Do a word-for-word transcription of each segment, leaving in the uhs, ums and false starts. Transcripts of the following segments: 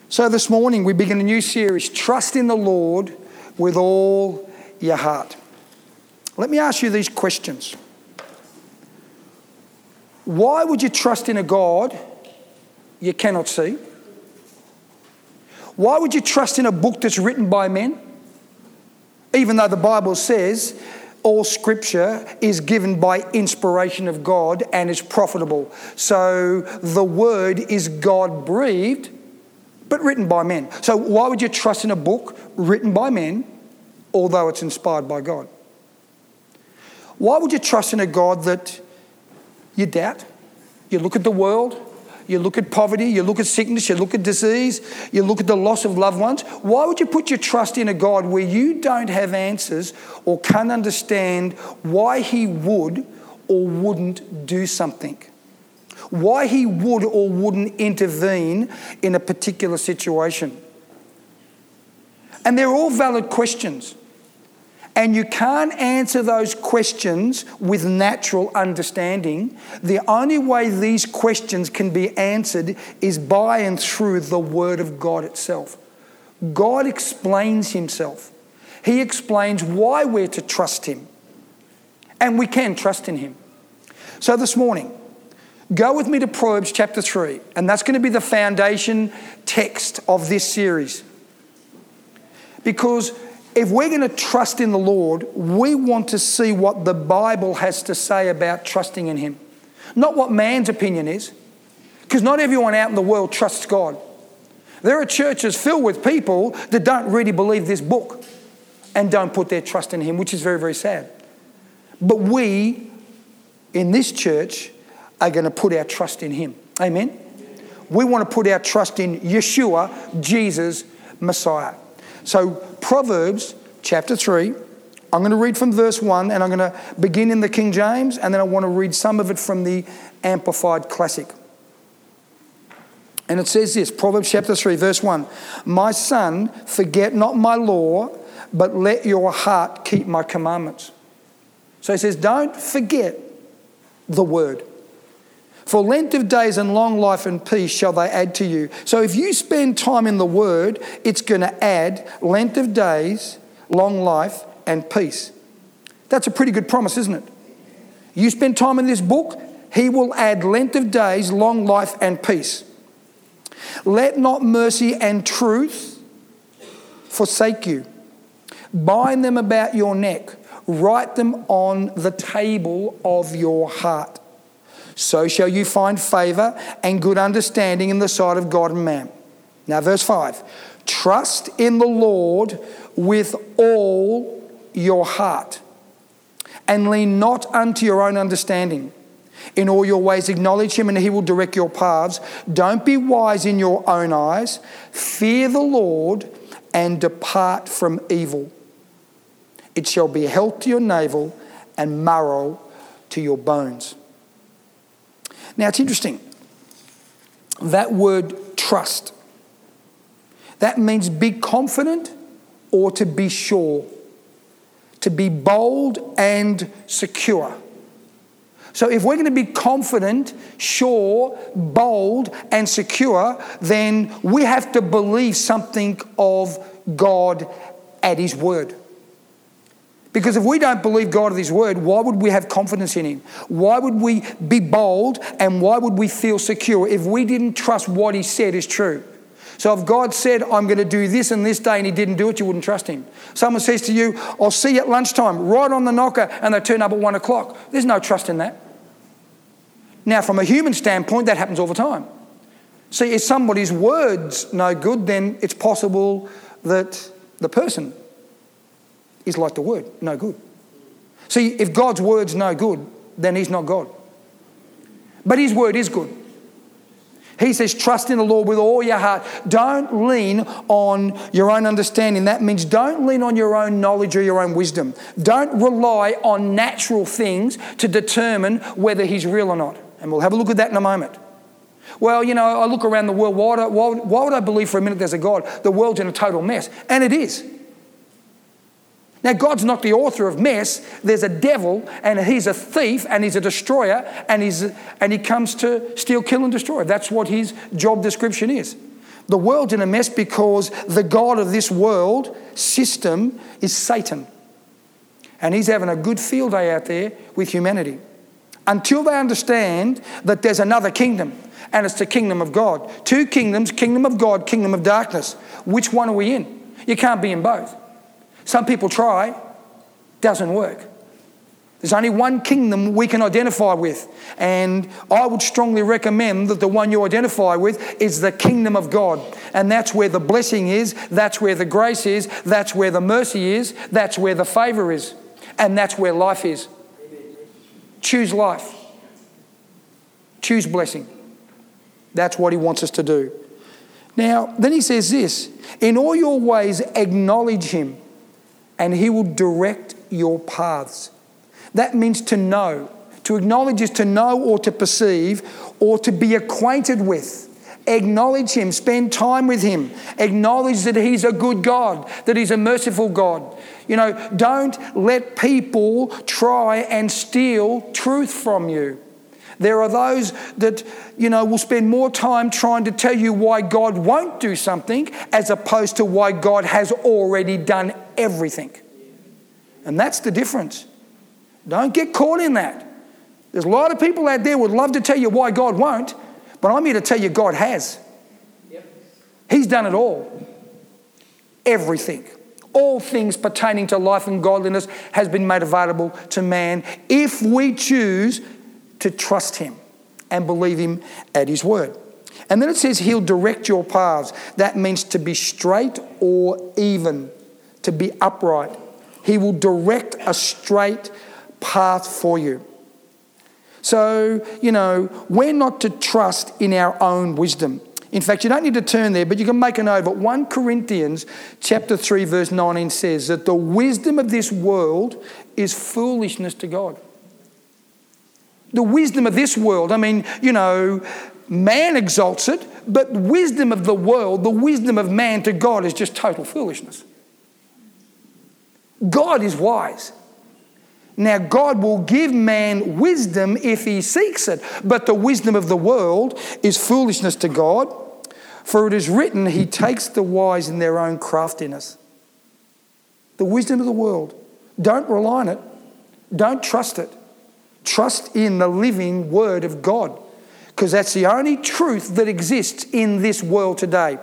So this morning we begin a new series, Trust in the Lord with all your heart. Let me ask you these questions. Why would you trust in a God you cannot see? Why would you trust in a book that's written by men? Even though the Bible says all scripture is given by inspiration of God and is profitable. So the word is God-breathed, but written by men. So why would you trust in a book written by men, although it's inspired by God? Why would you trust in a God that you doubt? You look at the world, you look at poverty, you look at sickness, you look at disease, you look at the loss of loved ones. Why would you put your trust in a God where you don't have answers or can't understand why he would or wouldn't do something? Why he would or wouldn't intervene in a particular situation? And they're all valid questions. And you can't answer those questions with natural understanding. The only way these questions can be answered is by and through the Word of God itself. God explains himself. He explains why we're to trust him. And we can trust in him. So this morning, go with me to Proverbs chapter three. And that's going to be the foundation text of this series. Because if we're going to trust in the Lord, we want to see what the Bible has to say about trusting in him. Not what man's opinion is. Because not everyone out in the world trusts God. There are churches filled with people that don't really believe this book and don't put their trust in him, which is very, very sad. But we, in this church, are going to put our trust in him. Amen? We want to put our trust in Yeshua, Jesus, Messiah. So Proverbs chapter three, I'm going to read from verse one and I'm going to begin in the King James and then I want to read some of it from the Amplified Classic. And it says this, Proverbs chapter three, verse one. My son, forget not my law, but let your heart keep my commandments. So he says, don't forget the word. For length of days and long life and peace shall they add to you. So if you spend time in the word, it's going to add length of days, long life and peace. That's a pretty good promise, isn't it? You spend time in this book, he will add length of days, long life and peace. Let not mercy and truth forsake you. Bind them about your neck. Write them on the table of your heart. So shall you find favour and good understanding in the sight of God and man. Now verse five. Trust in the Lord with all your heart and lean not unto your own understanding. In all your ways acknowledge him and he will direct your paths. Don't be wise in your own eyes. Fear the Lord and depart from evil. It shall be health to your navel and marrow to your bones. Now, it's interesting. That word trust, that means be confident or to be sure, to be bold and secure. So if we're going to be confident, sure, bold and secure, then we have to believe something of God at his word. Because if we don't believe God at his word, why would we have confidence in him? Why would we be bold and why would we feel secure if we didn't trust what he said is true? So if God said, I'm going to do this and this day and he didn't do it, you wouldn't trust him. Someone says to you, I'll see you at lunchtime, right on the knocker, and they turn up at one o'clock. There's no trust in that. Now, from a human standpoint, that happens all the time. See, if somebody's word's no good, then it's possible that the person is like the word, no good. See, if God's word's no good, then he's not God. But his word is good. He says, trust in the Lord with all your heart. Don't lean on your own understanding. That means don't lean on your own knowledge or your own wisdom. Don't rely on natural things to determine whether he's real or not. And we'll have a look at that in a moment. Well, you know, I look around the world. Why would I, why, why would I believe for a minute there's a God? The world's in a total mess. And it is. Now, God's not the author of mess. There's a devil and he's a thief and he's a destroyer and he's and he comes to steal, kill and destroy. That's what his job description is. The world's in a mess because the God of this world system is Satan. And he's having a good field day out there with humanity. Until they understand that there's another kingdom, and it's the kingdom of God. Two kingdoms, kingdom of God, kingdom of darkness. Which one are we in? You can't be in both. Some people try, doesn't work. There's only one kingdom we can identify with. And I would strongly recommend that the one you identify with is the kingdom of God. And that's where the blessing is, that's where the grace is, that's where the mercy is, that's where the favour is. And that's where life is. Choose life. Choose blessing. That's what he wants us to do. Now, then he says this, in all your ways acknowledge him and he will direct your paths. That means to know. To acknowledge is to know or to perceive or to be acquainted with. Acknowledge him. Spend time with him. Acknowledge that he's a good God, that he's a merciful God. You know, don't let people try and steal truth from you. There are those that, you know, will spend more time trying to tell you why God won't do something as opposed to why God has already done everything. And that's the difference. Don't get caught in that. There's a lot of people out there who would love to tell you why God won't, but I'm here to tell you God has. Yep. He's done it all. Everything. All things pertaining to life and godliness has been made available to man if we choose to trust him and believe him at his word. And then it says he'll direct your paths. That means to be straight or even, to be upright. He will direct a straight path for you. So, you know, we're not to trust in our own wisdom. In fact, you don't need to turn there, but you can make a note. But First Corinthians chapter three verse nineteen says that the wisdom of this world is foolishness to God. The wisdom of this world, I mean, you know, man exalts it, but wisdom of the world, the wisdom of man to God is just total foolishness. God is wise. Now, God will give man wisdom if he seeks it, but the wisdom of the world is foolishness to God, for it is written, he takes the wise in their own craftiness. The wisdom of the world. Don't rely on it. Don't trust it. Trust in the living word of God, because that's the only truth that exists in this world today.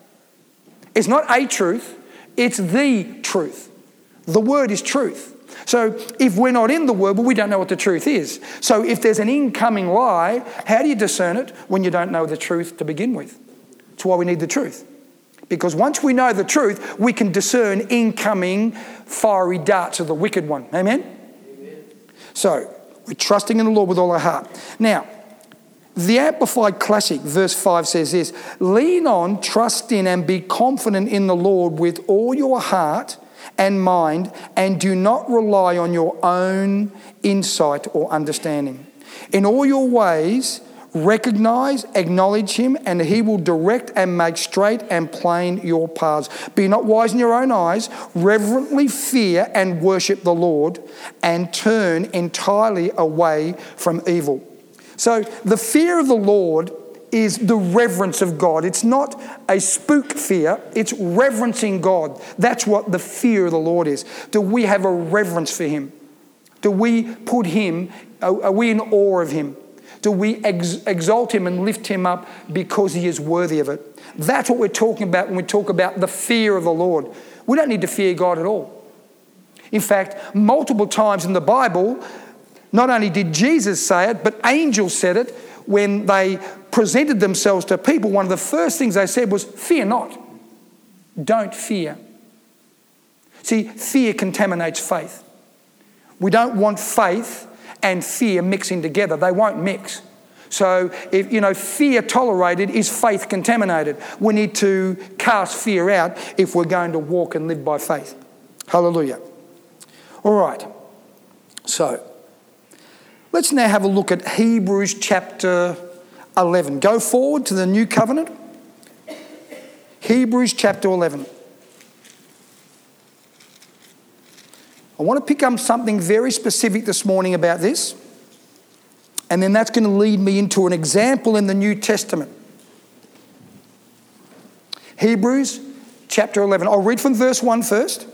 It's not a truth, it's the truth. The word is truth. So if we're not in the word, well, we don't know what the truth is. So if there's an incoming lie, how do you discern it when you don't know the truth to begin with? That's why we need the truth. Because once we know the truth, we can discern incoming fiery darts of the wicked one. Amen? Amen. So we're trusting in the Lord with all our heart. Now, the Amplified Classic, verse five says this, lean on, trust in and be confident in the Lord with all your heart and mind, and do not rely on your own insight or understanding. In all your ways, recognise, acknowledge him, and he will direct and make straight and plain your paths. Be not wise in your own eyes, reverently fear and worship the Lord, and turn entirely away from evil. So the fear of the Lord is the reverence of God. It's not a spook fear, it's reverencing God. That's what the fear of the Lord is. Do we have a reverence for him? Do we put him, are we in awe of him? Do we ex- exalt him and lift him up because he is worthy of it? That's what we're talking about when we talk about the fear of the Lord. We don't need to fear God at all. In fact, multiple times in the Bible, not only did Jesus say it, but angels said it when they presented themselves to people. One of the first things they said was, fear not. Don't fear. See, fear contaminates faith. We don't want faith and fear mixing together. They won't mix. So, if you know, fear tolerated is faith contaminated. We need to cast fear out if we're going to walk and live by faith. Hallelujah. All right. So, let's now have a look at Hebrews chapter eleven. Go forward to the New Covenant. Hebrews chapter eleven. I want to pick up something very specific this morning about this, and then that's going to lead me into an example in the New Testament. Hebrews chapter eleven. I'll read from verse one first.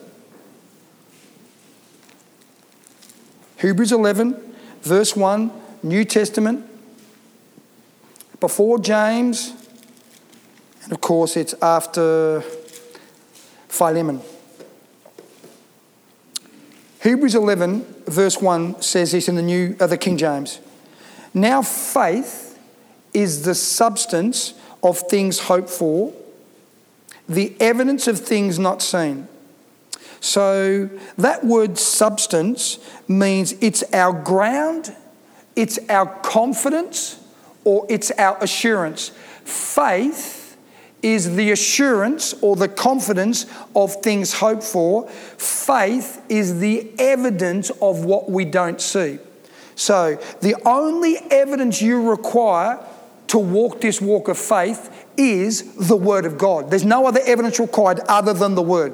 Hebrews eleven, verse one, New Testament, before James, and of course it's after Philemon. Hebrews eleven, verse one says this in the New, uh, the King James. Now faith is the substance of things hoped for, the evidence of things not seen. So that word substance means it's our ground, it's our confidence, or it's our assurance. Faith is the assurance or the confidence of things hoped for. Faith is the evidence of what we don't see. So the only evidence you require to walk this walk of faith is the Word of God. There's no other evidence required other than the Word.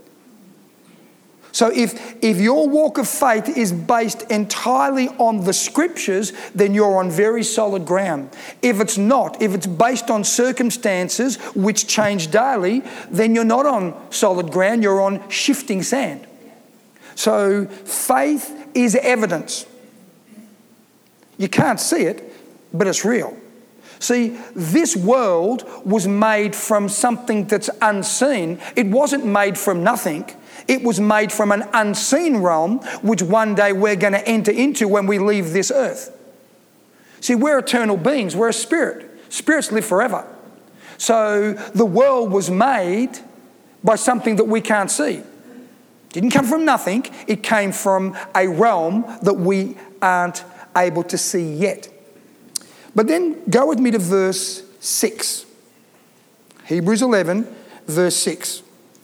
So if, if your walk of faith is based entirely on the Scriptures, then you're on very solid ground. If it's not, if it's based on circumstances which change daily, then you're not on solid ground, you're on shifting sand. So faith is evidence. You can't see it, but it's real. See, this world was made from something that's unseen. It wasn't made from nothing. It was made from an unseen realm, which one day we're going to enter into when we leave this earth. See, we're eternal beings. We're a spirit. Spirits live forever. So the world was made by something that we can't see. It didn't come from nothing. It came from a realm that we aren't able to see yet. But then go with me to verse six. Hebrews eleven, verse six.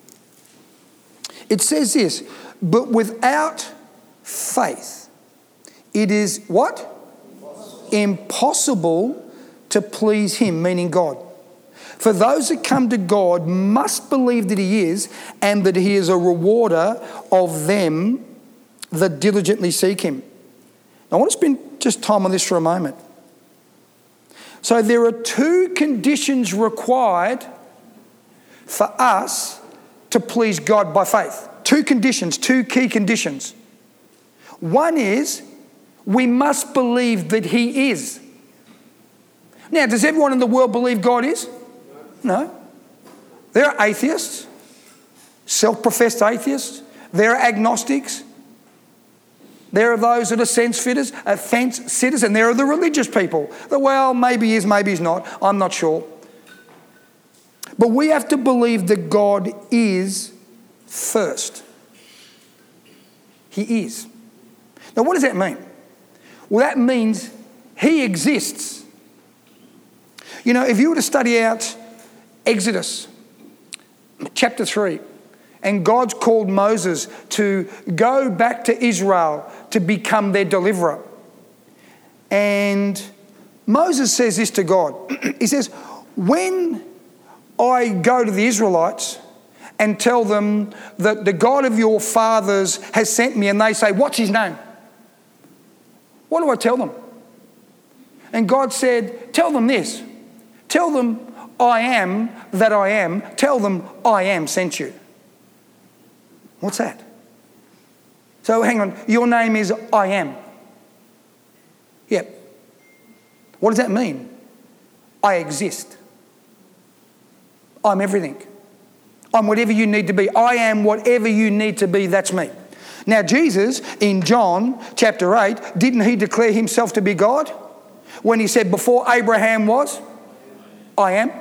It says this, but without faith, it is what? Impossible. Impossible to please him, meaning God. For those that come to God must believe that he is, and that he is a rewarder of them that diligently seek him. Now, I want to spend just time on this for a moment. So there are two conditions required for us to please God by faith. Two conditions, two key conditions. One is we must believe that he is. Now, does everyone in the world believe God is? No. There are atheists, self-professed atheists. There are agnostics. There are those that are sense fitters, uh, fence sitters, and there are the religious people. That, well, maybe he is, maybe he's not. I'm not sure. But we have to believe that God is first. He is. Now, what does that mean? Well, that means he exists. You know, if you were to study out Exodus chapter three, and God's called Moses to go back to Israel to become their deliverer. And Moses says this to God. He says, when I go to the Israelites and tell them that the God of your fathers has sent me, and they say, what's his name? What do I tell them? And God said, tell them this. Tell them, I am that I am. Tell them, I am sent you. What's that? So hang on, your name is I am. Yep. What does that mean? I exist. I'm everything. I'm whatever you need to be. I am whatever you need to be, that's me. Now Jesus, in John chapter eight, didn't he declare himself to be God? When he said, before Abraham was, I am.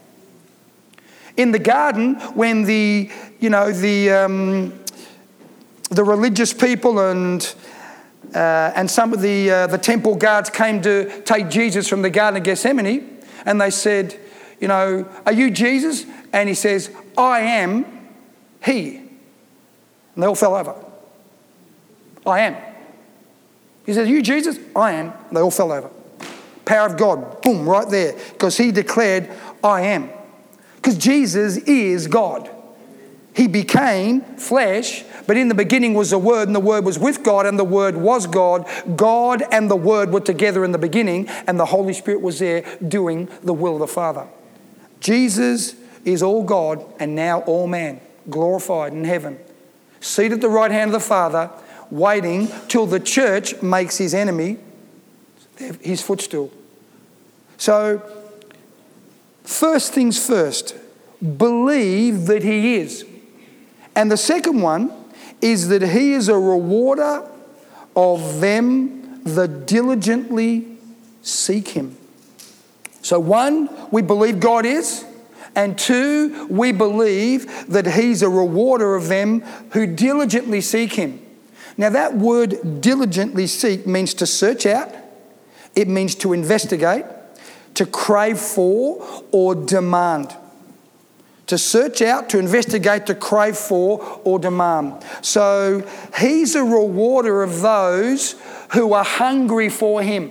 In the garden, when the, you know, the um, the religious people and uh, and some of the uh, the temple guards came to take Jesus from the Garden of Gethsemane, and they said, you know, are you Jesus? And he says, I am he. And they all fell over. I am. He says, are you Jesus? I am. And they all fell over. Power of God, boom, right there, because he declared, I am. Because Jesus is God. He became flesh, but in the beginning was the Word, and the Word was with God, and the Word was God. God and the Word were together in the beginning, and the Holy Spirit was there doing the will of the Father. Jesus is all God and now all man, glorified in heaven, seated at the right hand of the Father, waiting till the church makes his enemy his footstool. So, first things first, believe that he is. And the second one is that he is a rewarder of them that diligently seek him. So one, we believe God is. And two, we believe that he's a rewarder of them who diligently seek him. Now that word diligently seek means to search out. It means to investigate, to crave for, or demand. To search out, to investigate, to crave for, or demand. So he's a rewarder of those who are hungry for him.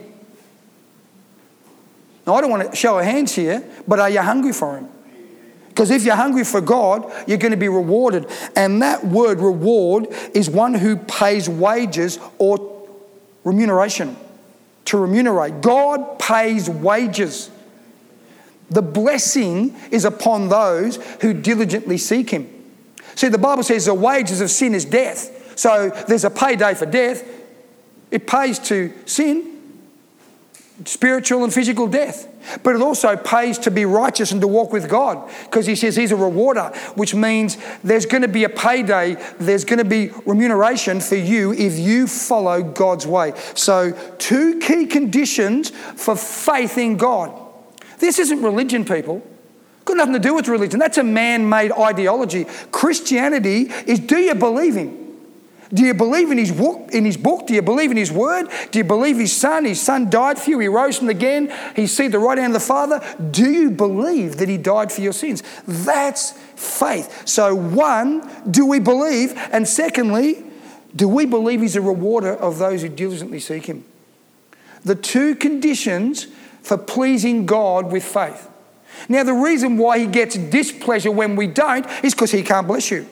Now I don't want to show of hands here, but are you hungry for him? Because if you're hungry for God, you're going to be rewarded. And that word reward is one who pays wages or remuneration. To remunerate. God pays wages. The blessing is upon those who diligently seek him. See, the Bible says the wages of sin is death. So there's a payday for death. It pays to sin, spiritual and physical death. But it also pays to be righteous and to walk with God, because he says he's a rewarder, which means there's going to be a payday, there's going to be remuneration for you if you follow God's way. So two key conditions for faith in God. This isn't religion, people. Got nothing to do with religion. That's a man-made ideology. Christianity is, do you believe him? Do you believe in his book? In his book? Do you believe in his word? Do you believe his son? His son died for you. He rose from the again. He's seated at the right hand of the Father. Do you believe that he died for your sins? That's faith. So one, do we believe? And secondly, do we believe he's a rewarder of those who diligently seek him? The two conditions for pleasing God with faith. Now the reason why he gets displeasure when we don't is because he can't bless you.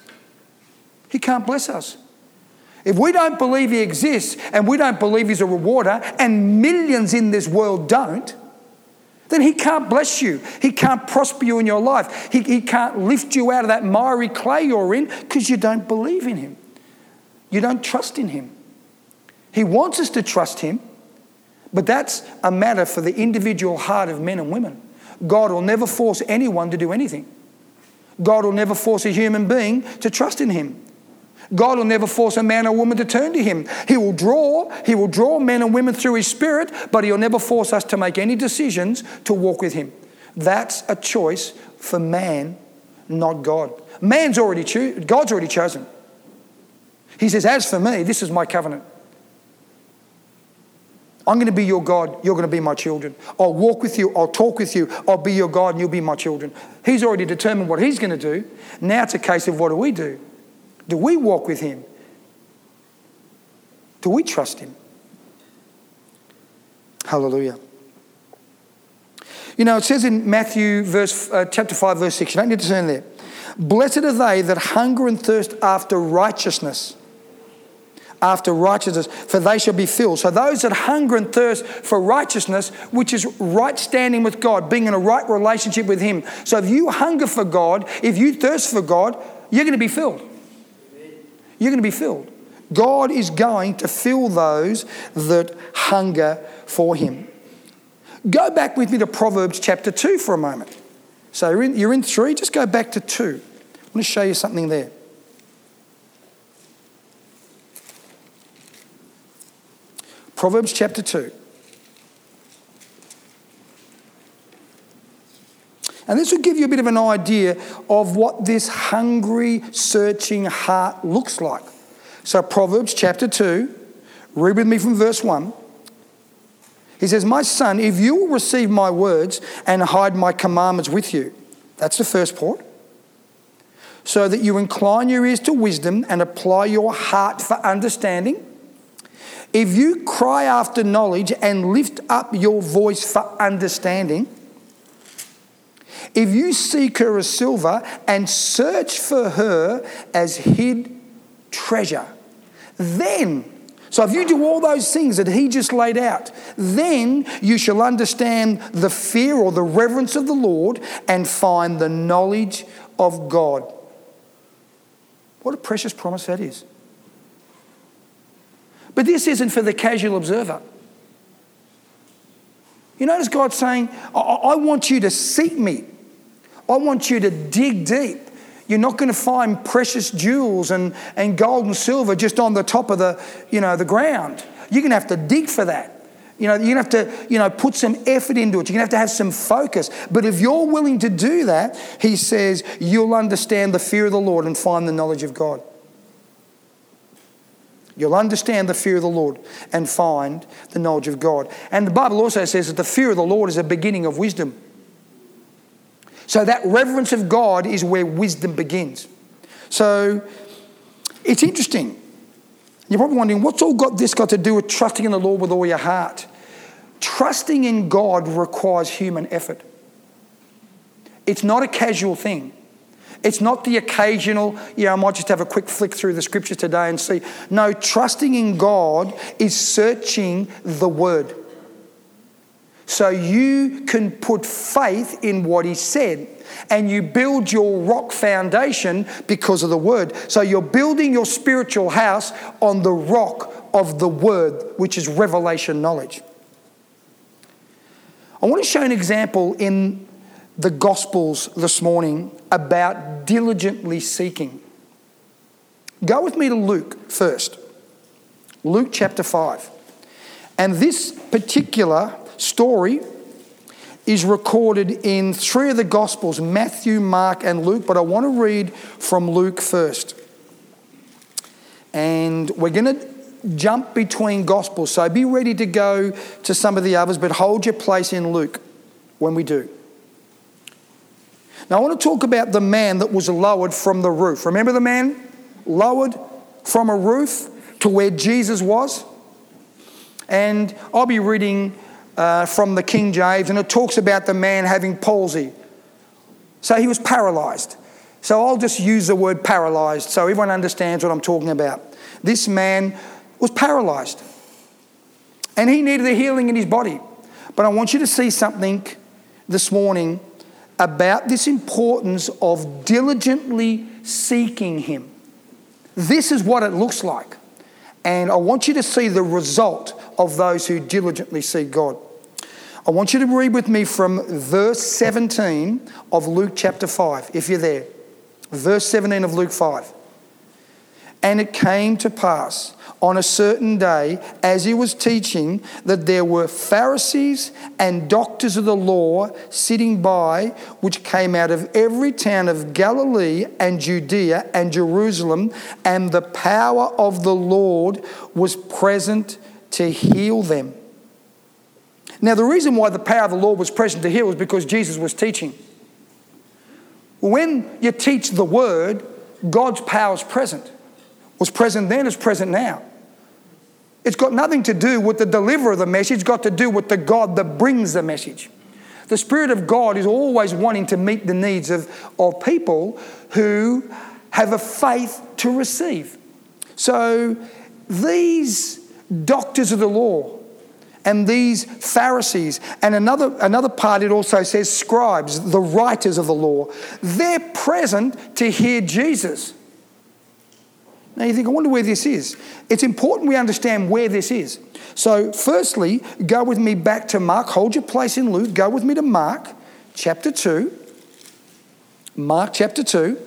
He can't bless us. If we don't believe he exists and we don't believe he's a rewarder, and millions in this world don't, then he can't bless you. He can't prosper you in your life. He, he can't lift you out of that miry clay you're in because you don't believe in him. You don't trust in him. He wants us to trust him, but that's a matter for the individual heart of men and women. God will never force anyone to do anything. God will never force a human being to trust in him. God will never force a man or woman to turn to him. He will draw, he will draw men and women through his spirit, but he'll never force us to make any decisions to walk with him. That's a choice for man, not God. Man's already cho- God's already chosen. He says, as for me, this is my covenant. I'm going to be your God, you're going to be my children. I'll walk with you, I'll talk with you, I'll be your God and you'll be my children. He's already determined what he's going to do. Now it's a case of what do we do? Do we walk with him? Do we trust him? Hallelujah. You know, it says in Matthew verse, uh, chapter five, verse six, you don't need to turn there. Blessed are they that hunger and thirst after righteousness. After righteousness, for they shall be filled. So those that hunger and thirst for righteousness, which is right standing with God, being in a right relationship with him. So if you hunger for God, if you thirst for God, you're going to be filled. You're going to be filled. God is going to fill those that hunger for him. Go back with me to Proverbs chapter two for a moment. So you're in, you're in three, just go back to two. I want to show you something there. Proverbs chapter two. And this will give you a bit of an idea of what this hungry, searching heart looks like. So Proverbs chapter two, read with me from verse one. He says, my son, if you will receive my words and hide my commandments with you. That's the first part. So that you incline your ears to wisdom and apply your heart for understanding. If you cry after knowledge and lift up your voice for understanding. If you seek her as silver and search for her as hid treasure, then, So if you do all those things that he just laid out, then you shall understand the fear or the reverence of the Lord and find the knowledge of God. What a precious promise that is. But this isn't for the casual observer. You notice God saying, I, I want you to seek me. I want you to dig deep. You're not going to find precious jewels and, and gold and silver just on the top of the, you know, the ground. You're going to have to dig for that. You know, you're going to have to, you know, put some effort into it. You're going to have to have some focus. But if you're willing to do that, he says, you'll understand the fear of the Lord and find the knowledge of God. You'll understand the fear of the Lord and find the knowledge of God. And the Bible also says that the fear of the Lord is a beginning of wisdom. So that reverence of God is where wisdom begins. So it's interesting. You're probably wondering, what's all got this got to do with trusting in the Lord with all your heart? Trusting in God requires human effort. It's not a casual thing. It's not the occasional, yeah, I might just have a quick flick through the scriptures today and see. No, trusting in God is searching the Word. So you can put faith in what he said, and you build your rock foundation because of the Word. So you're building your spiritual house on the rock of the Word, which is revelation knowledge. I want to show an example in the Gospels this morning about diligently seeking. Go with me to Luke first. Luke chapter five. And this particular story is recorded in three of the Gospels, Matthew, Mark, and Luke, but I want to read from Luke first. And we're going to jump between Gospels, so be ready to go to some of the others, but hold your place in Luke when we do. Now I want to talk about the man that was lowered from the roof. Remember the man lowered from a roof to where Jesus was? And I'll be reading Uh, from the King James, and it talks about the man having palsy. So he was paralysed. So I'll just use the word paralysed so everyone understands what I'm talking about. This man was paralysed, and he needed a healing in his body. But I want you to see something this morning about this importance of diligently seeking him. This is what it looks like. And I want you to see the result of those who diligently seek God. I want you to read with me from verse seventeen of Luke chapter five, if you're there. Verse seventeen of Luke five. And it came to pass on a certain day, as he was teaching, that there were Pharisees and doctors of the law sitting by, which came out of every town of Galilee and Judea and Jerusalem, and the power of the Lord was present to heal them. Now, the reason why the power of the Lord was present to heal was because Jesus was teaching. When you teach the Word, God's power is present. Was present then, is present now. It's got nothing to do with the deliverer of the message. It's got to do with the God that brings the message. The Spirit of God is always wanting to meet the needs of, of people who have a faith to receive. So these doctors of the law and these Pharisees, and another, another part it also says scribes, the writers of the law, they're present to hear Jesus. Now you think, I wonder where this is. It's important we understand where this is. So firstly, go with me back to Mark. Hold your place in Luke. Go with me to Mark chapter two. Mark chapter two.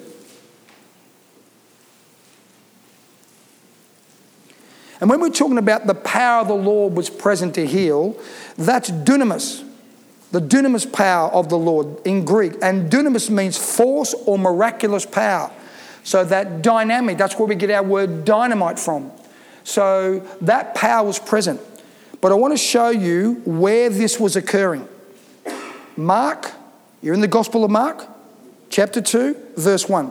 And when we're talking about the power of the Lord was present to heal, that's dunamis, the dunamis power of the Lord in Greek. And dunamis means force or miraculous power. So that dynamic, that's where we get our word dynamite from. So that power was present. But I want to show you where this was occurring. Mark, you're in the Gospel of Mark, chapter two, verse one.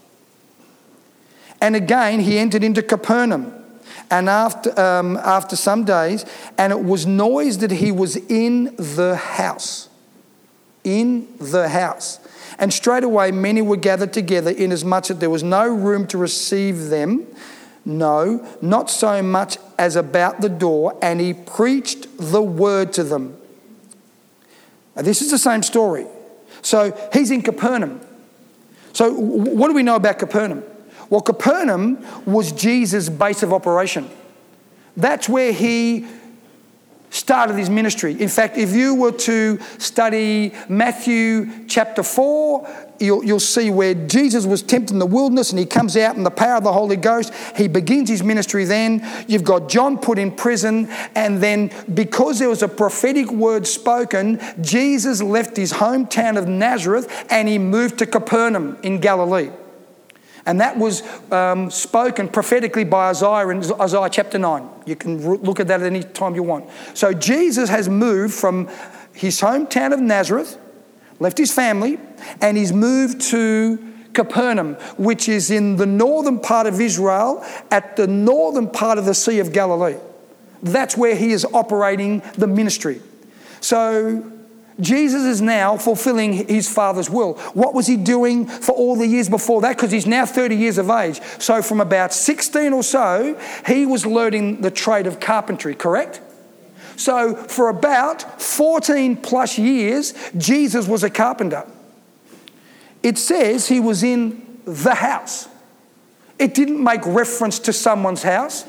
And again, he entered into Capernaum. And after, um, after some days, and it was noised that he was in the house. In the house. And straightway many were gathered together, inasmuch that there was no room to receive them, No, not so much as about the door, and he preached the word to them. Now, this is the same story. So he's in Capernaum. So what do we know about Capernaum? Well, Capernaum was Jesus' base of operation. That's where he started his ministry. In fact, if you were to study Matthew chapter four, you'll, you'll see where Jesus was tempted in the wilderness and he comes out in the power of the Holy Ghost. He begins his ministry then. You've got John put in prison, and then because there was a prophetic word spoken, Jesus left his hometown of Nazareth and he moved to Capernaum in Galilee. And that was um, spoken prophetically by Isaiah in Isaiah chapter nine. You can re- look at that at any time you want. So Jesus has moved from his hometown of Nazareth, left his family, and he's moved to Capernaum, which is in the northern part of Israel, at the northern part of the Sea of Galilee. That's where he is operating the ministry. So Jesus is now fulfilling his Father's will. What was he doing for all the years before that? Because he's now thirty years of age. So from about sixteen or so, he was learning the trade of carpentry, correct? So for about fourteen plus years, Jesus was a carpenter. It says he was in the house. It didn't make reference to someone's house,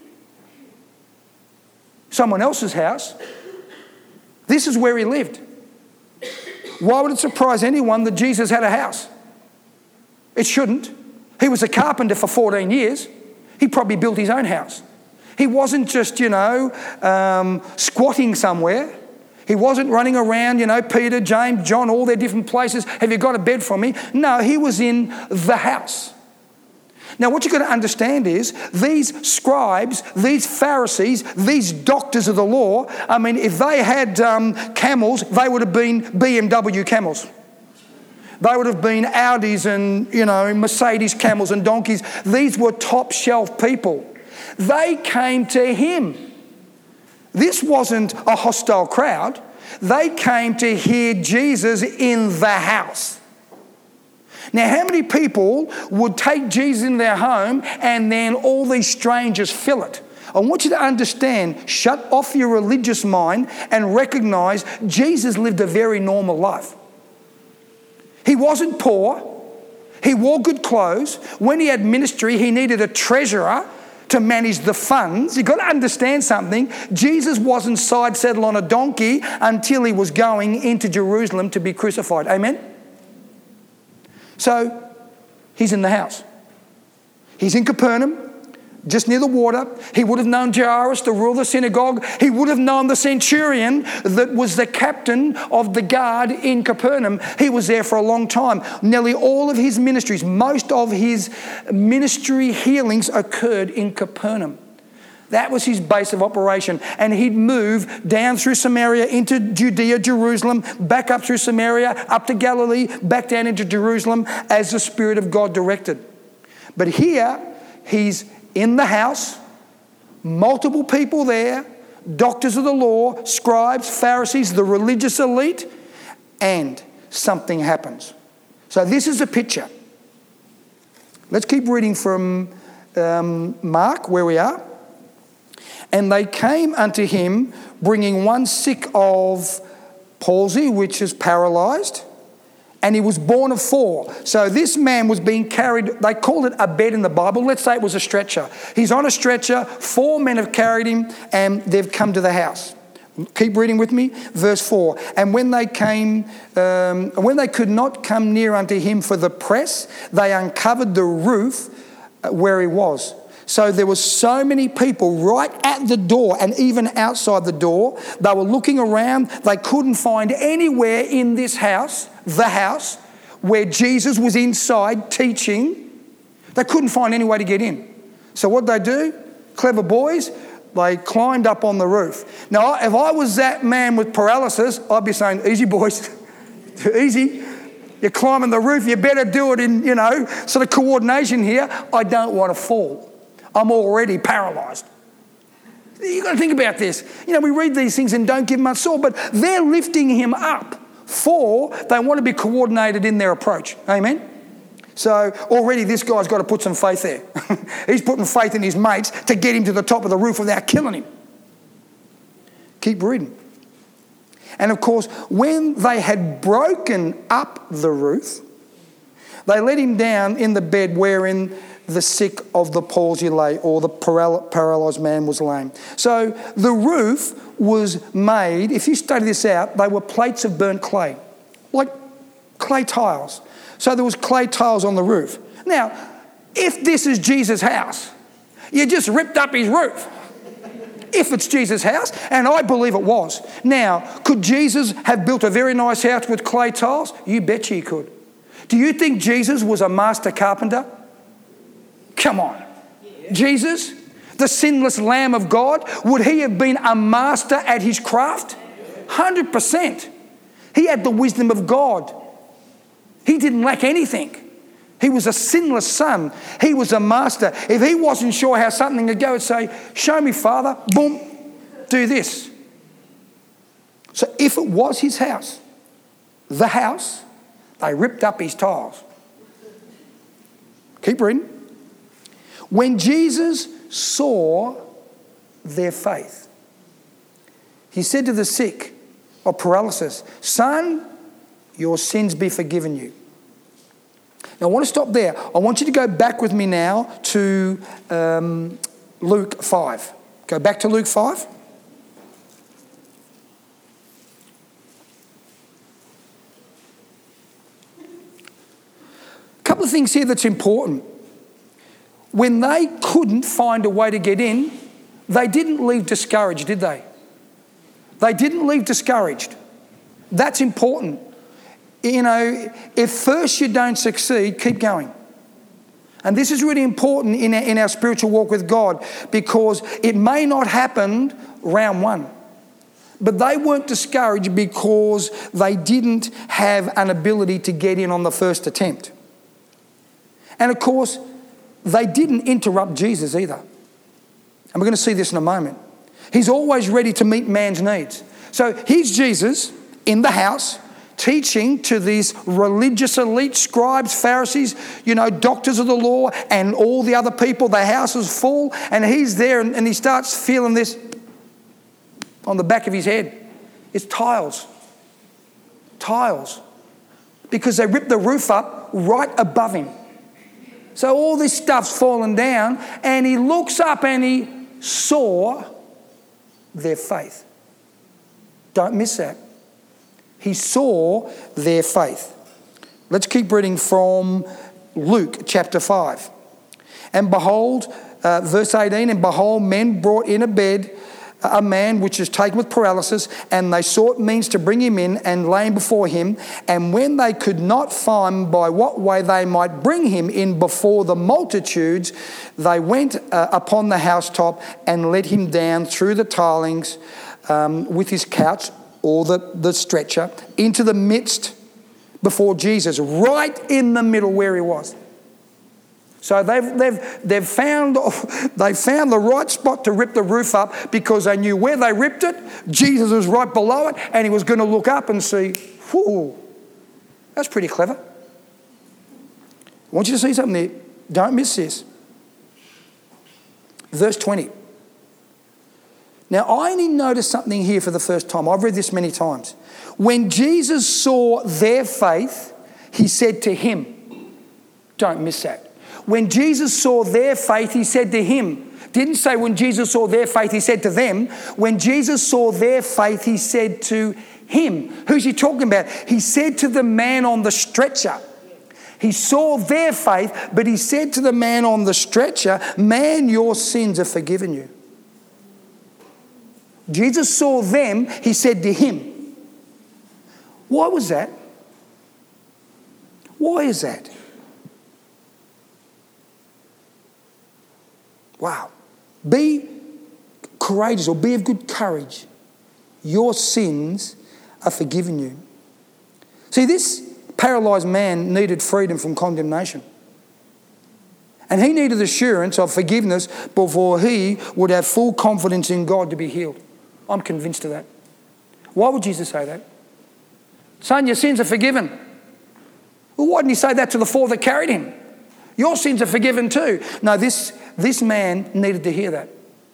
someone else's house. This is where he lived. Why would it surprise anyone that Jesus had a house? It shouldn't. He was a carpenter for fourteen years. He probably built his own house. He wasn't just, you know, um, squatting somewhere. He wasn't running around, you know, Peter, James, John, all their different places. Have you got a bed for me? No, he was in the house. Now, what you've got to understand is these scribes, these Pharisees, these doctors of the law, I mean, if they had um, camels, they would have been B M W camels. They would have been Audis and, you know, Mercedes camels and donkeys. These were top shelf people. They came to him. This wasn't a hostile crowd. They came to hear Jesus in the house. Now, how many people would take Jesus in their home and then all these strangers fill it? I want you to understand, shut off your religious mind and recognize Jesus lived a very normal life. He wasn't poor. He wore good clothes. When he had ministry, he needed a treasurer to manage the funds. You've got to understand something. Jesus wasn't side saddled on a donkey until he was going into Jerusalem to be crucified. Amen? So he's in the house. He's in Capernaum, just near the water. He would have known Jairus, the ruler of the synagogue. He would have known the centurion that was the captain of the guard in Capernaum. He was there for a long time. Nearly all of his ministries, most of his ministry healings occurred in Capernaum. That was his base of operation. And he'd move down through Samaria into Judea, Jerusalem, back up through Samaria, up to Galilee, back down into Jerusalem as the Spirit of God directed. But here, he's in the house, multiple people there, doctors of the law, scribes, Pharisees, the religious elite, and something happens. So this is a picture. Let's keep reading from um, Mark, where we are. And they came unto him, bringing one sick of palsy, which is paralysed, and he was born of four. So this man was being carried, they called it a bed in the Bible. Let's say it was a stretcher. He's on a stretcher, four men have carried him, and they've come to the house. Keep reading with me, verse four. And when they came, um, when they could not come near unto him for the press, they uncovered the roof where he was. So there were so many people right at the door and even outside the door. They were looking around. They couldn't find anywhere in this house, the house, where Jesus was inside teaching. They couldn't find any way to get in. So what did they do? Clever boys, they climbed up on the roof. Now, if I was that man with paralysis, I'd be saying, easy boys, easy. You're climbing the roof, you better do it in, you know, sort of coordination here. I don't want to fall. I'm already paralysed. You've got to think about this. You know, we read these things and don't give much thought, but they're lifting him up for they want to be coordinated in their approach. Amen? So already this guy's got to put some faith there. He's putting faith in his mates to get him to the top of the roof without killing him. Keep reading. And of course, when they had broken up the roof, they let him down in the bed wherein the sick of the palsy lay, or the paral- paralysed man was lame. So the roof was made, if you study this out, they were plates of burnt clay, like clay tiles. So there was clay tiles on the roof. Now, if this is Jesus' house, you just ripped up his roof. If it's Jesus' house, and I believe it was. Now, could Jesus have built a very nice house with clay tiles? You bet you he could. Do you think Jesus was a master carpenter? Come on. Yeah. Jesus, the sinless Lamb of God, would he have been a master at his craft? one hundred percent. He had the wisdom of God. He didn't lack anything. He was a sinless son. He was a master. If he wasn't sure how something would go, he'd say, show me, Father, boom, do this. So if it was his house, the house, they ripped up his tiles. Keep reading. When Jesus saw their faith, he said to the sick of paralysis, son, your sins be forgiven you. Now, I want to stop there. I want you to go back with me now to um, Luke five. Go back to Luke five. A couple of things here that's important. When they couldn't find a way to get in, they didn't leave discouraged, did they? They didn't leave discouraged. That's important. You know, if first you don't succeed, keep going. And this is really important in our, in our spiritual walk with God, because it may not happen round one. But they weren't discouraged because they didn't have an ability to get in on the first attempt. And of course, they didn't interrupt Jesus either. And we're going to see this in a moment. He's always ready to meet man's needs. So here's Jesus in the house, teaching to these religious elite, scribes, Pharisees, you know, doctors of the law, and all the other people. The house is full, and he's there, and, and he starts feeling this on the back of his head. It's tiles. Tiles. Because they ripped the roof up right above him. So all this stuff's fallen down, and he looks up and he saw their faith. Don't miss that. He saw their faith. Let's keep reading from Luke chapter five. And behold, uh, verse eighteen, and behold, men brought in a bed a man which is taken with paralysis, and they sought means to bring him in and lay him before him. And when they could not find by what way they might bring him in before the multitudes, they went uh, upon the housetop and let him down through the tilings um, with his couch, or the, the stretcher, into the midst before Jesus, right in the middle where he was. So they've, they've, they've found, they found the right spot to rip the roof up, because they knew where they ripped it, Jesus was right below it, and he was going to look up and see, whoo, that's pretty clever. I want you to see something there. Don't miss this. Verse twenty. Now, I only noticed something here for the first time. I've read this many times. When Jesus saw their faith, he said to him, don't miss that. When Jesus saw their faith, he said to him. Didn't say when Jesus saw their faith, he said to them. When Jesus saw their faith, he said to him. Who's he talking about? He said to the man on the stretcher. He saw their faith, but he said to the man on the stretcher, man, your sins are forgiven you. Jesus saw them, he said to him. Why was that? Why is that? Wow. Be courageous, or be of good courage. Your sins are forgiven you. See, this paralysed man needed freedom from condemnation. And he needed assurance of forgiveness before he would have full confidence in God to be healed. I'm convinced of that. Why would Jesus say that? Son, your sins are forgiven. Well, why didn't he say that to the four that carried him? Your sins are forgiven too. No, this, this man needed to hear that.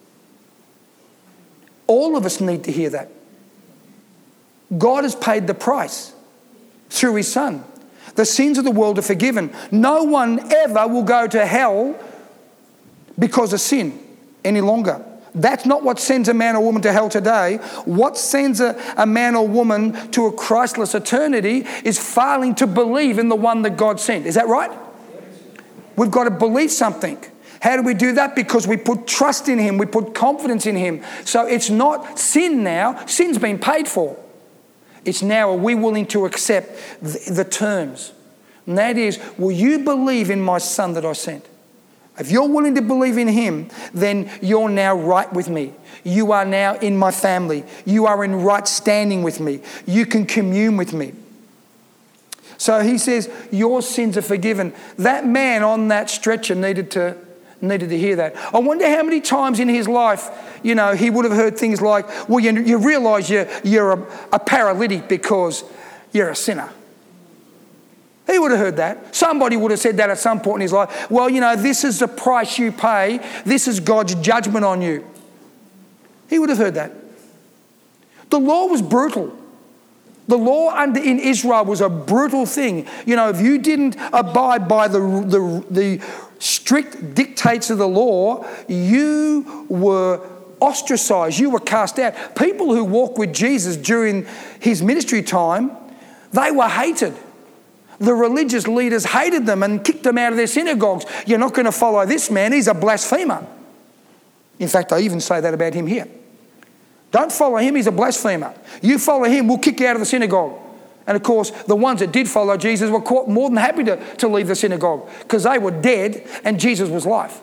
All of us need to hear that. God has paid the price through his Son. The sins of the world are forgiven. No one ever will go to hell because of sin any longer. That's not what sends a man or woman to hell today. What sends a, a man or woman to a Christless eternity is failing to believe in the one that God sent. Is that right? We've got to believe something. How do we do that? Because we put trust in him. We put confidence in him. So it's not sin now. Sin's been paid for. It's now, are we willing to accept the, the terms? And that is, will you believe in my Son that I sent? If you're willing to believe in him, then you're now right with me. You are now in my family. You are in right standing with me. You can commune with me. So he says, your sins are forgiven. That man on that stretcher needed to, needed to hear that. I wonder how many times in his life, you know, he would have heard things like, well, you, you realise you're, you're a, a paralytic because you're a sinner. He would have heard that. Somebody would have said that at some point in his life. Well, you know, this is the price you pay. This is God's judgment on you. He would have heard that. The law was brutal. The law under in Israel was a brutal thing. You know, if you didn't abide by the, the, the strict dictates of the law, you were ostracised. You were cast out. People who walked with Jesus during his ministry time, they were hated. The religious leaders hated them and kicked them out of their synagogues. You're not going to follow this man. He's a blasphemer. In fact, I even say that about him here. Don't follow him. He's a blasphemer. You follow him, we'll kick you out of the synagogue. And of course, the ones that did follow Jesus were more than happy to, to leave the synagogue because they were dead and Jesus was life.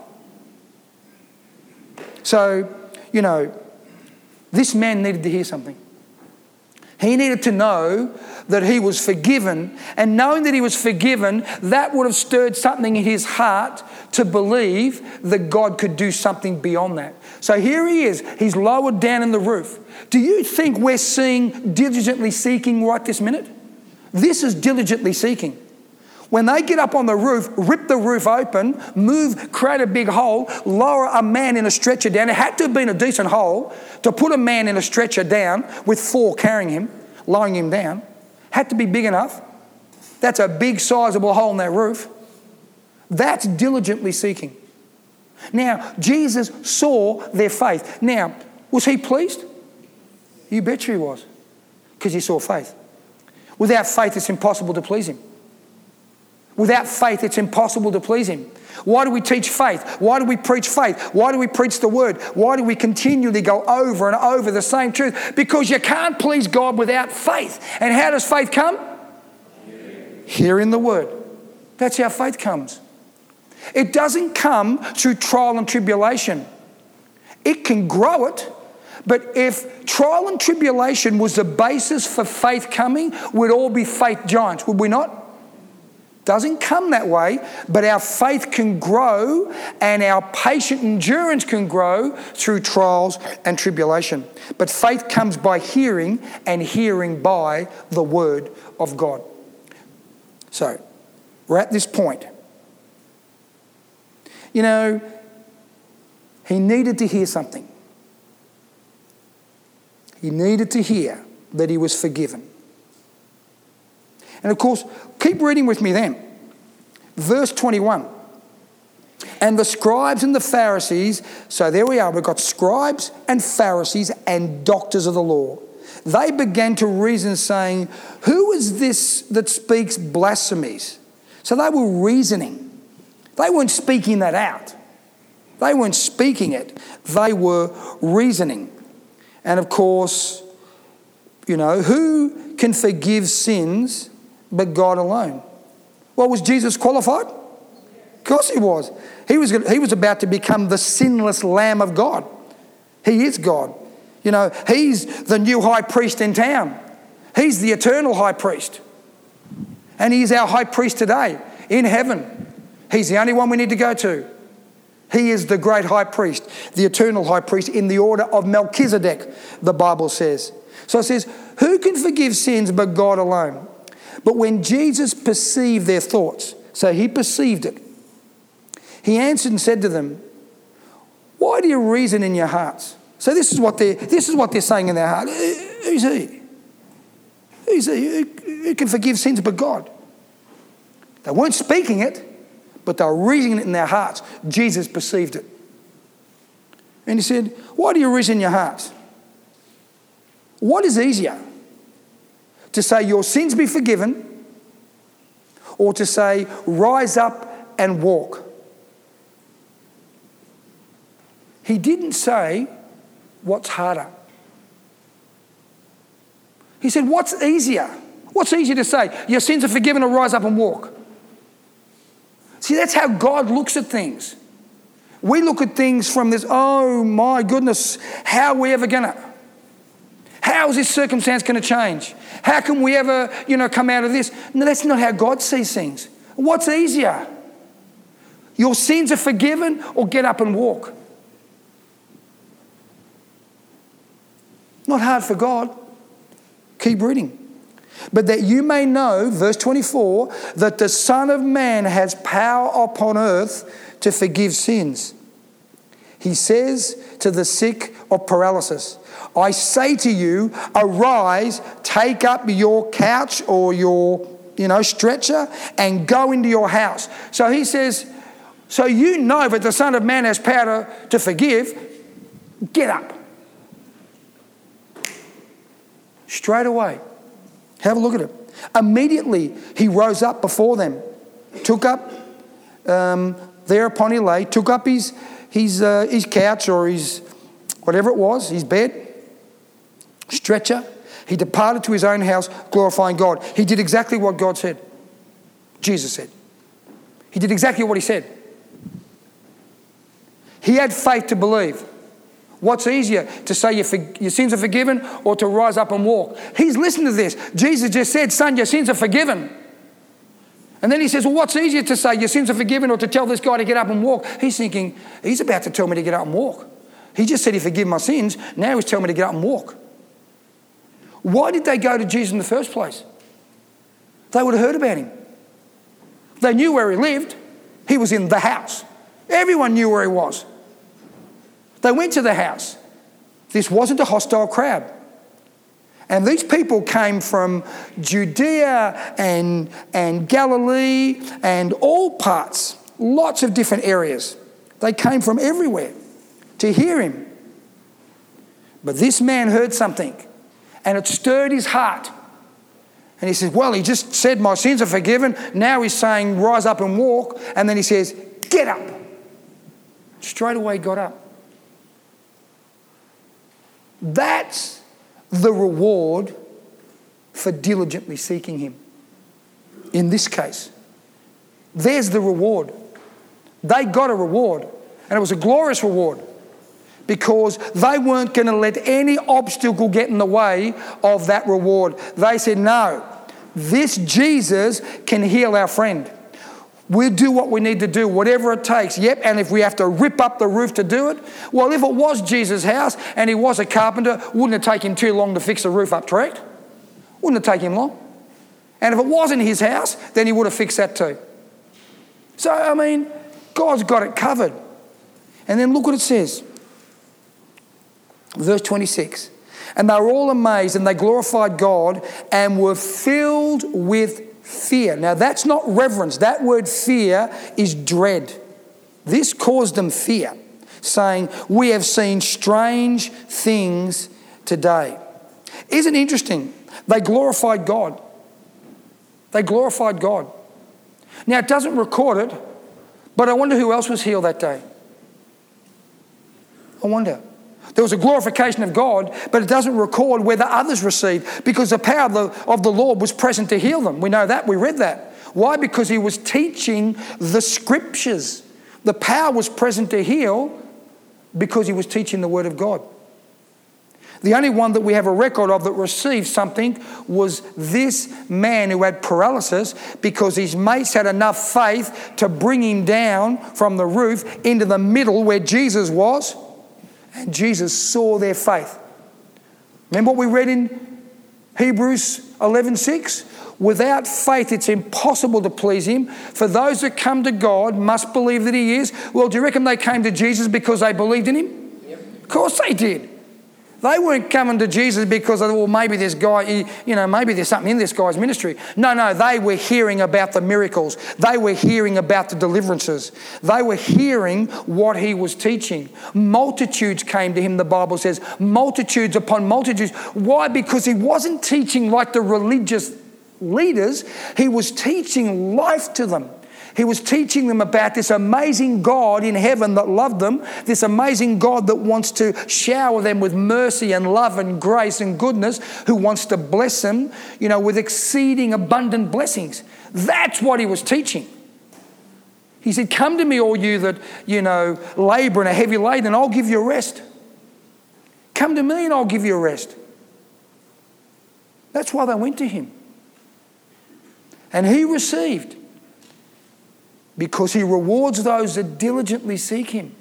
So, you know, this man needed to hear something. He needed to know that he was forgiven, and knowing that he was forgiven, that would have stirred something in his heart to believe that God could do something beyond that. So here he is. He's lowered down in the roof. Do you think we're seeing diligently seeking right this minute? This is diligently seeking. When they get up on the roof, rip the roof open, move, create a big hole, lower a man in a stretcher down. It had to have been a decent hole to put a man in a stretcher down with four carrying him, lowering him down. Had to be big enough. That's a big, sizable hole in that roof. That's diligently seeking. Now, Jesus saw their faith. Now, was he pleased? You bet you he was, because he saw faith. Without faith, it's impossible to please him. Without faith, it's impossible to please him. Why do we teach faith? Why do we preach faith? Why do we preach the word? Why do we continually go over and over the same truth? Because you can't please God without faith. And how does faith come? Hearing, Hearing the word. That's how faith comes. It doesn't come through trial and tribulation. It can grow it, but if trial and tribulation was the basis for faith coming, we'd all be faith giants, would we not? Doesn't come that way, but our faith can grow and our patient endurance can grow through trials and tribulation. But faith comes by hearing, and hearing by the word of God. So, we're at this point. You know, he needed to hear something. He needed to hear that he was forgiven. And of course, keep reading with me then. Verse twenty-one. And the scribes and the Pharisees, so there we are, we've got scribes and Pharisees and doctors of the law. They began to reason, saying, who is this that speaks blasphemies? So they were reasoning. They weren't speaking that out. They weren't speaking it. They were reasoning. And of course, you know, who can forgive sins but God alone? Well, was Jesus qualified? Of course he was. He was, he was about to become the sinless Lamb of God. He is God. You know, he's the new high priest in town. He's the eternal high priest. And he's our high priest today in heaven. He's the only one we need to go to. He is the great high priest, the eternal high priest in the order of Melchizedek, the Bible says. So it says, who can forgive sins but God alone? But when Jesus perceived their thoughts, so he perceived it, he answered and said to them, why do you reason in your hearts? So this is what they're, this is what they're saying in their heart. Who's he? Who's he? Who can forgive sins but God? They weren't speaking it, but they were reasoning it in their hearts. Jesus perceived it. And he said, why do you reason in your hearts? What is easier? To say your sins be forgiven, or to say rise up and walk? He didn't say what's harder. He said, what's easier? What's easier to say? Your sins are forgiven, or rise up and walk? See, that's how God looks at things. We look at things from this, oh my goodness, how are we ever going to? How is this circumstance going to change? How can we ever, you know, come out of this? No, that's not how God sees things. What's easier? Your sins are forgiven, or get up and walk? Not hard for God. Keep reading. But that you may know, verse twenty-four, that the Son of Man has power upon earth to forgive sins. He says to the sick of paralysis, I say to you, arise, take up your couch or your, you know, stretcher and go into your house. So he says, so you know that the Son of Man has power to, to forgive, get up. Straight away. Have a look at it. Immediately he rose up before them, took up, um, thereupon he lay, took up his, his, uh, his couch or his, whatever it was, his bed, stretcher. He departed to his own house, glorifying God. He did exactly what God said. Jesus said. He did exactly what he said. He had faith to believe. What's easier, to say your, your sins are forgiven or to rise up and walk? He's listening to this. Jesus just said, son, your sins are forgiven. And then he says, well, what's easier to say, your sins are forgiven, or to tell this guy to get up and walk? He's thinking, he's about to tell me to get up and walk. He just said he forgive my sins. Now he's telling me to get up and walk. Why did they go to Jesus in the first place? They would have heard about him. They knew where he lived. He was in the house. Everyone knew where he was. They went to the house. This wasn't a hostile crowd. And these people came from Judea and, and Galilee and all parts, lots of different areas. They came from everywhere to hear him. But this man heard something, and it stirred his heart. And he says, well, he just said my sins are forgiven. Now he's saying rise up and walk. And then he says, get up. Straight away got up. That's the reward for diligently seeking him. In this case, there's the reward. They got a reward, and it was a glorious reward, because they weren't going to let any obstacle get in the way of that reward. They said, no, this Jesus can heal our friend. We'll do what we need to do, whatever it takes. Yep, and if we have to rip up the roof to do it, well, if it was Jesus' house and he was a carpenter, wouldn't it take him too long to fix the roof up, correct? Wouldn't it take him long? And if it wasn't his house, then he would have fixed that too. So, I mean, God's got it covered. And then look what it says. Verse twenty-six. And they were all amazed, and they glorified God and were filled with fear. Now, that's not reverence. That word fear is dread. This caused them fear, saying, we have seen strange things today. Isn't it interesting? They glorified God. They glorified God. Now, it doesn't record it, but I wonder who else was healed that day. I wonder. There was a glorification of God, but it doesn't record whether others received, because the power of the, of the Lord was present to heal them. We know that. We read that. Why? Because he was teaching the scriptures. The power was present to heal because he was teaching the word of God. The only one that we have a record of that received something was this man who had paralysis, because his mates had enough faith to bring him down from the roof into the middle where Jesus was. And Jesus saw their faith. Remember what we read in Hebrews eleven six. Without faith, it's impossible to please him. For those that come to God must believe that he is. Well, do you reckon they came to Jesus because they believed in him? Yep. Of course they did. They weren't coming to Jesus because, well, maybe this guy, you know, maybe there's something in this guy's ministry. No, no, they were hearing about the miracles. They were hearing about the deliverances. They were hearing what he was teaching. Multitudes came to him, the Bible says. Multitudes upon multitudes. Why? Because he wasn't teaching like the religious leaders. He was teaching life to them. He was teaching them about this amazing God in heaven that loved them, this amazing God that wants to shower them with mercy and love and grace and goodness, who wants to bless them, you know, with exceeding abundant blessings. That's what he was teaching. He said, come to me, all you that, you know, labour and are heavy laden, and I'll give you a rest. Come to me and I'll give you a rest. That's why they went to him. And he received, because he rewards those that diligently seek him.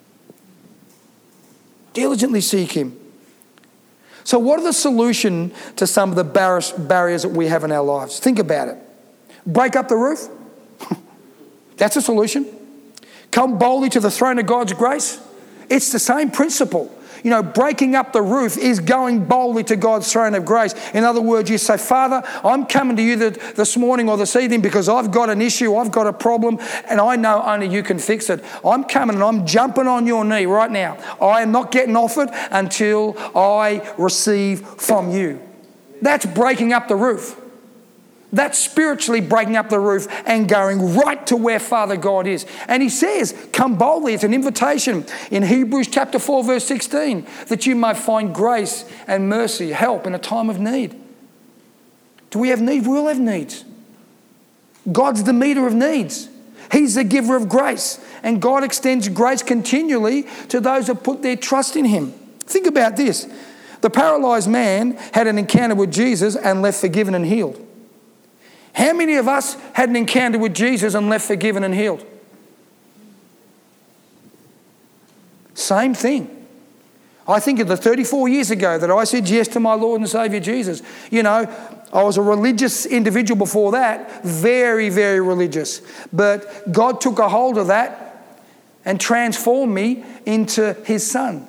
Diligently seek him. So what are the solution to some of the bar- barriers that we have in our lives? Think about it. Break up the roof. That's a solution. Come boldly to the throne of God's grace. It's the same principle. You know, breaking up the roof is going boldly to God's throne of grace. In other words, you say, Father, I'm coming to you this morning or this evening because I've got an issue, I've got a problem, and I know only you can fix it. I'm coming and I'm jumping on your knee right now. I am not getting off it until I receive from you. That's breaking up the roof. That's spiritually breaking up the roof and going right to where Father God is. And he says, come boldly. It's an invitation in Hebrews chapter four, verse sixteen, that you may find grace and mercy, help in a time of need. Do we have needs? We all have needs. God's the meter of needs. He's the giver of grace. And God extends grace continually to those that put their trust in him. Think about this. The paralyzed man had an encounter with Jesus and left forgiven and healed. How many of us had an encounter with Jesus and left forgiven and healed? Same thing. I think of the thirty-four years ago that I said yes to my Lord and Saviour Jesus. You know, I was a religious individual before that, very, very religious. But God took a hold of that and transformed me into his son.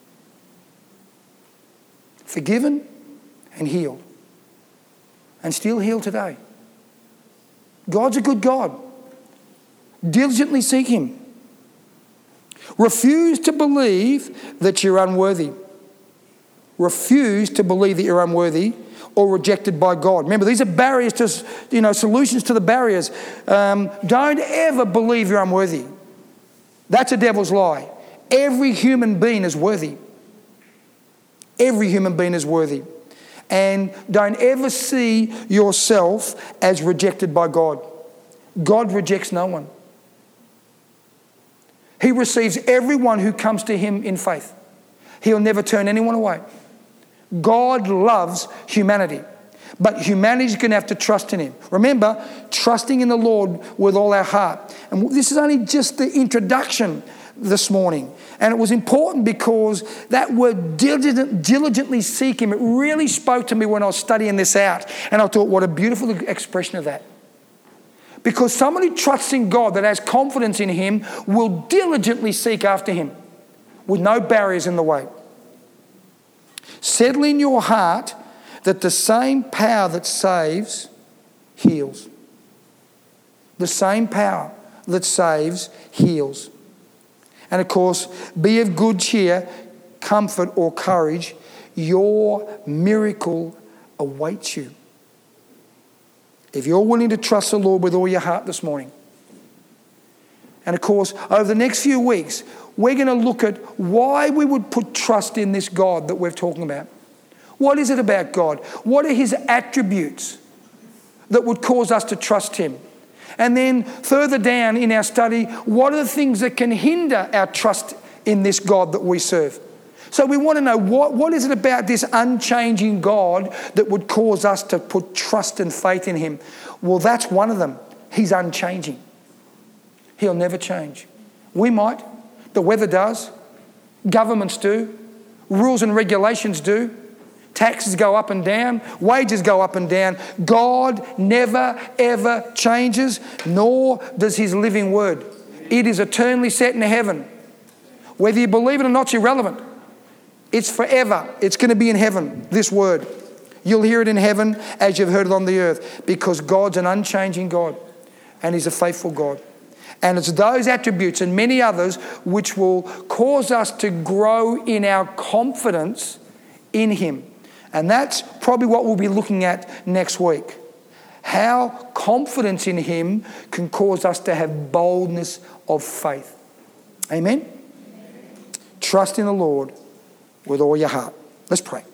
Forgiven and healed. And still healed today. God's a good God. Diligently seek him. Refuse to believe that you're unworthy. Refuse to believe that you're unworthy or rejected by God. Remember, these are barriers to, you know, solutions to the barriers. Um, don't ever believe you're unworthy. That's a devil's lie. Every human being is worthy. Every human being is worthy. And don't ever see yourself as rejected by God. God rejects no one. He receives everyone who comes to him in faith. He'll never turn anyone away. God loves humanity. But humanity's going to have to trust in him. Remember, trusting in the Lord with all our heart. And this is only just the introduction this morning. And it was important because that word diligent, diligently seek him, it really spoke to me when I was studying this out. And I thought, what a beautiful expression of that. Because somebody trusts in God, that has confidence in him, will diligently seek after him with no barriers in the way. Settle in your heart that the same power that saves heals. The same power that saves heals. And of course, be of good cheer, comfort or courage. Your miracle awaits you. If you're willing to trust the Lord with all your heart this morning. And of course, over the next few weeks, we're going to look at why we would put trust in this God that we're talking about. What is it about God? What are his attributes that would cause us to trust him? And then further down in our study, what are the things that can hinder our trust in this God that we serve? So we want to know what, what is it about this unchanging God that would cause us to put trust and faith in him? Well, that's one of them. He's unchanging. He'll never change. We might. The weather does. Governments do. Rules and regulations do. Taxes go up and down. Wages go up and down. God never, ever changes, nor does his living word. It is eternally set in heaven. Whether you believe it or not, it's irrelevant. It's forever. It's going to be in heaven, this word. You'll hear it in heaven as you've heard it on the earth, because God's an unchanging God and he's a faithful God. And it's those attributes and many others which will cause us to grow in our confidence in him. And that's probably what we'll be looking at next week. How confidence in him can cause us to have boldness of faith. Amen? Trust in the Lord with all your heart. Let's pray.